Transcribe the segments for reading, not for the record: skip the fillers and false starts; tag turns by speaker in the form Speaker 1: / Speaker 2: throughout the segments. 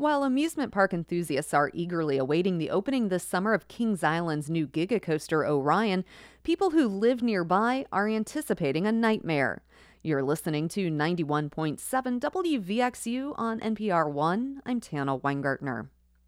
Speaker 1: While amusement park enthusiasts are eagerly awaiting the opening this summer of Kings Island's new Giga Coaster Orion, people who live nearby are anticipating a nightmare. You're listening to 91.7 WVXU on NPR One. I'm Tana Weingartner.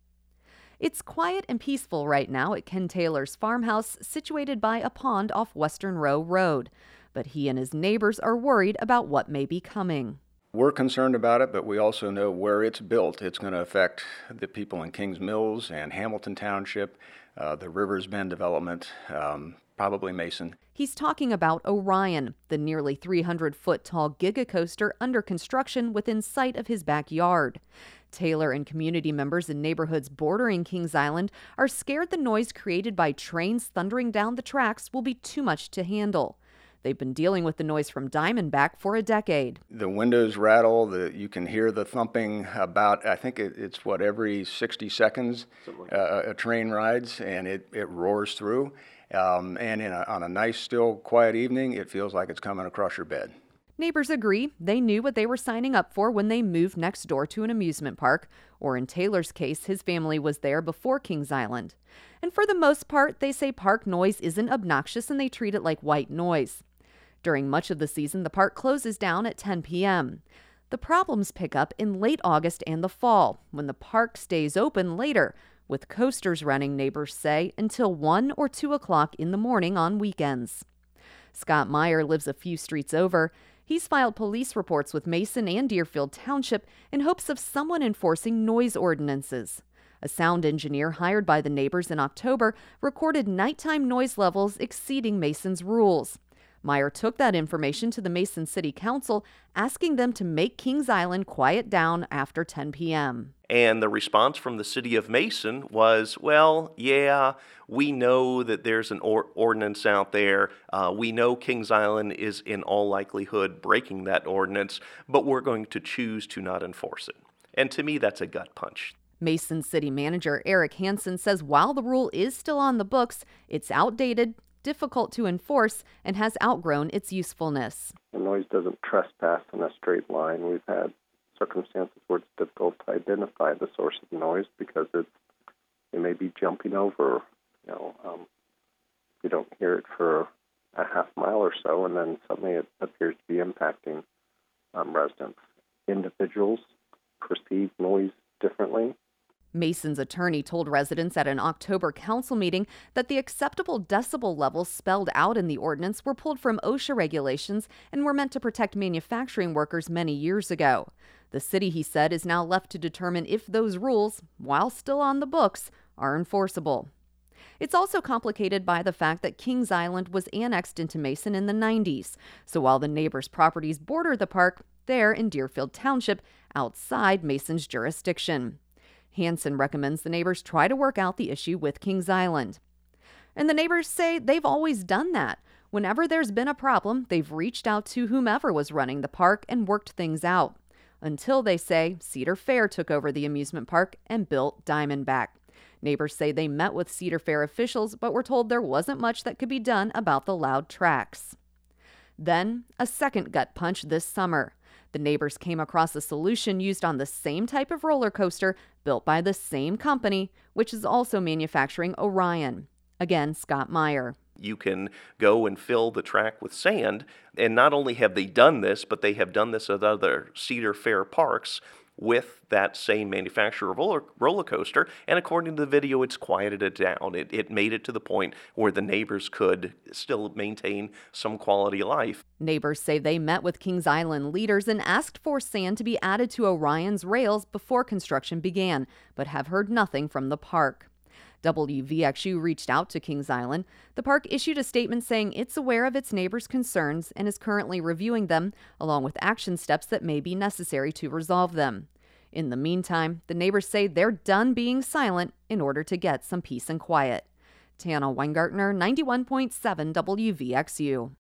Speaker 1: It's quiet and peaceful right now at Ken Taylor's farmhouse situated by a pond off Western Row Road. But he and his neighbors are worried about what may be coming.
Speaker 2: We're concerned about it, but we also know where it's built. It's going to affect the people in Kings Mills and Hamilton Township, the Rivers Bend development, probably Mason.
Speaker 1: He's talking about Orion, the nearly 300-foot tall Giga Coaster under construction within sight of his backyard. Taylor and community members in neighborhoods bordering Kings Island are scared the noise created by trains thundering down the tracks will be too much to handle. They've been dealing with the noise from Diamondback for a decade.
Speaker 2: The windows rattle, you can hear the thumping about, I think it's every 60 seconds a train rides, and it roars through. And on a nice, still, quiet evening, it feels like it's coming across your bed.
Speaker 1: Neighbors agree they knew what they were signing up for when they moved next door to an amusement park, or in Taylor's case, his family was there before Kings Island. And for the most part, they say park noise isn't obnoxious and they treat it like white noise. During much of the season, the park closes down at 10 p.m. The problems pick up in late August and the fall, when the park stays open later, with coasters running, neighbors say, until 1 or 2 o'clock in the morning on weekends. Scott Meyer lives a few streets over. He's filed police reports with Mason and Deerfield Township in hopes of someone enforcing noise ordinances. A sound engineer hired by the neighbors in October recorded nighttime noise levels exceeding Mason's rules. Meyer took that information to the Mason City Council, asking them to make Kings Island quiet down after 10 p.m.
Speaker 3: And the response from the city of Mason was, well, yeah, we know that there's an ordinance out there. We know Kings Island is in all likelihood breaking that ordinance, but we're going to choose to not enforce it. And to me, that's a gut punch.
Speaker 1: Mason City Manager Eric Hansen says while the rule is still on the books, it's outdated, difficult to enforce, and has outgrown its usefulness.
Speaker 4: The noise doesn't trespass in a straight line. We've had circumstances where it's difficult to identify the source of noise because it may be jumping over. You don't hear it for a half mile or so, and then suddenly it appears to be impacting residents. Individuals perceive noise differently.
Speaker 1: Mason's attorney told residents at an October council meeting that the acceptable decibel levels spelled out in the ordinance were pulled from OSHA regulations and were meant to protect manufacturing workers many years ago. The city, he said, is now left to determine if those rules, while still on the books, are enforceable. It's also complicated by the fact that Kings Island was annexed into Mason in the 90s. So while the neighbors' properties border the park, they're in Deerfield Township, outside Mason's jurisdiction. Hansen recommends the neighbors try to work out the issue with Kings Island. And the neighbors say they've always done that. Whenever there's been a problem, they've reached out to whomever was running the park and worked things out. Until, they say, Cedar Fair took over the amusement park and built Diamondback. Neighbors say they met with Cedar Fair officials but were told there wasn't much that could be done about the loud tracks. Then, a second gut punch this summer. The neighbors came across a solution used on the same type of roller coaster built by the same company, which is also manufacturing Orion. Again, Scott Meyer.
Speaker 3: You can go and fill the track with sand, and not only have they done this, but they have done this at other Cedar Fair parks with that same manufacturer of roller coaster, and according to the video, it's quieted it down. It made it to the point where the neighbors could still maintain some quality of life.
Speaker 1: Neighbors say they met with Kings Island leaders and asked for sand to be added to Orion's rails before construction began, but have heard nothing from the park. WVXU reached out to Kings Island. The park issued a statement saying it's aware of its neighbors' concerns and is currently reviewing them, along with action steps that may be necessary to resolve them. In the meantime, the neighbors say they're done being silent in order to get some peace and quiet. Tana Weingartner, 91.7 WVXU.